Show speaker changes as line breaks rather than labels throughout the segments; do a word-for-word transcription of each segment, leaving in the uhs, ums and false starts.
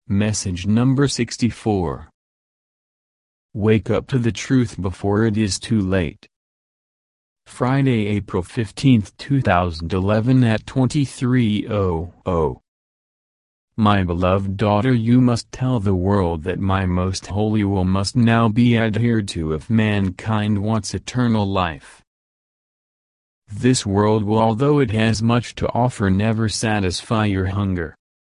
Message number sixty-four. Wake up to the truth before it is too late. Friday, April fifteenth, two thousand eleven at twenty-three hundred. My beloved daughter, you must tell the world that my most holy will must now be adhered to if mankind wants eternal life. This world will, although it has much to offer, never satisfy your hunger.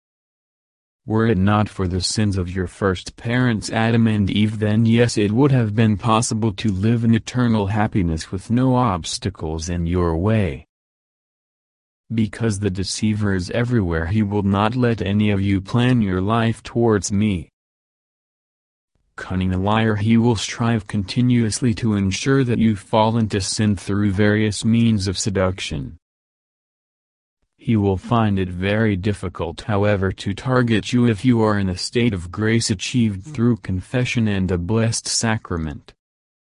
Were it not for the sins of your first parents Adam and Eve, then yes, it would have been possible to live in eternal happiness with no obstacles in your way. Because the deceiver is everywhere, he will not let any of you plan your life towards me. Cunning liar, he will strive continuously to ensure that you fall into sin through various means of seduction. He will find it very difficult, however, to target you if you are in a state of grace achieved through confession and a blessed sacrament.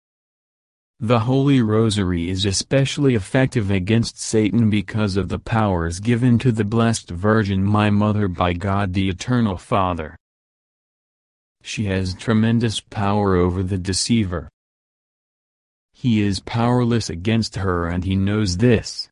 The Holy Rosary is especially effective against Satan because of the powers given to the Blessed Virgin, my Mother, by God the Eternal Father. She has tremendous power over the deceiver. He is powerless against her, and he knows this.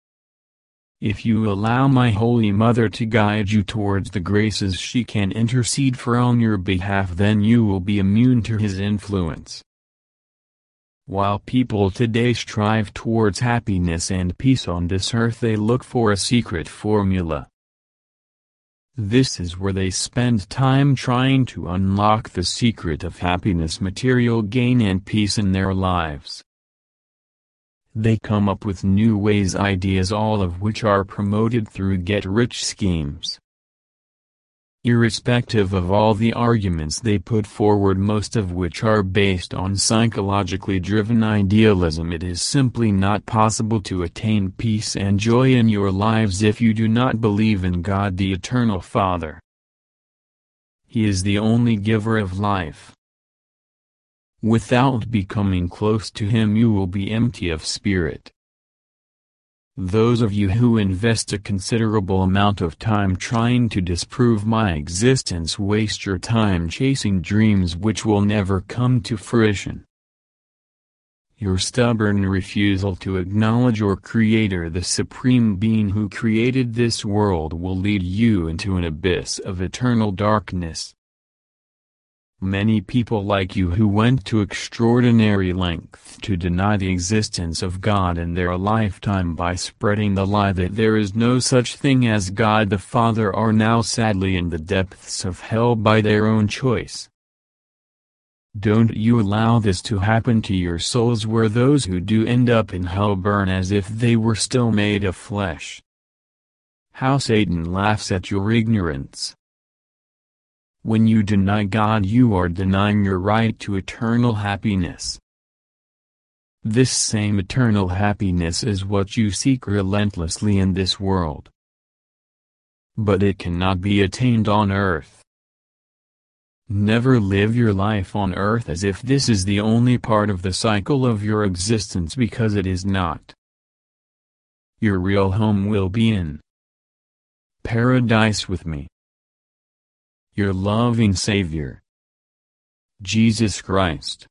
If you allow my Holy Mother to guide you towards the graces she can intercede for on your behalf, then you will be immune to his influence. While people today strive towards happiness and peace on this earth, they look for a secret formula. This is where they spend time trying to unlock the secret of happiness, material gain and peace in their lives. They come up with new ways, ideas, all of which are promoted through get-rich schemes. Irrespective of all the arguments they put forward, most of which are based on psychologically driven idealism, it is simply not possible to attain peace and joy in your lives if you do not believe in God the Eternal Father. He is the only giver of life. Without becoming close to him, you will be empty of spirit. Those of you who invest a considerable amount of time trying to disprove my existence waste your time chasing dreams which will never come to fruition. Your stubborn refusal to acknowledge your Creator, the Supreme Being who created this world, will lead you into an abyss of eternal darkness. Many people like you who went to extraordinary lengths to deny the existence of God in their lifetime by spreading the lie that there is no such thing as God the Father are now sadly in the depths of hell by their own choice. Don't you allow this to happen to your souls, where those who do end up in hell burn as if they were still made of flesh. How Satan laughs at your ignorance. When you deny God, you are denying your right to eternal happiness. This same eternal happiness is what you seek relentlessly in this world. But it cannot be attained on earth. Never live your life on earth as if this is the only part of the cycle of your existence, because it is not. Your real home will be in paradise with me, your loving Savior, Jesus Christ.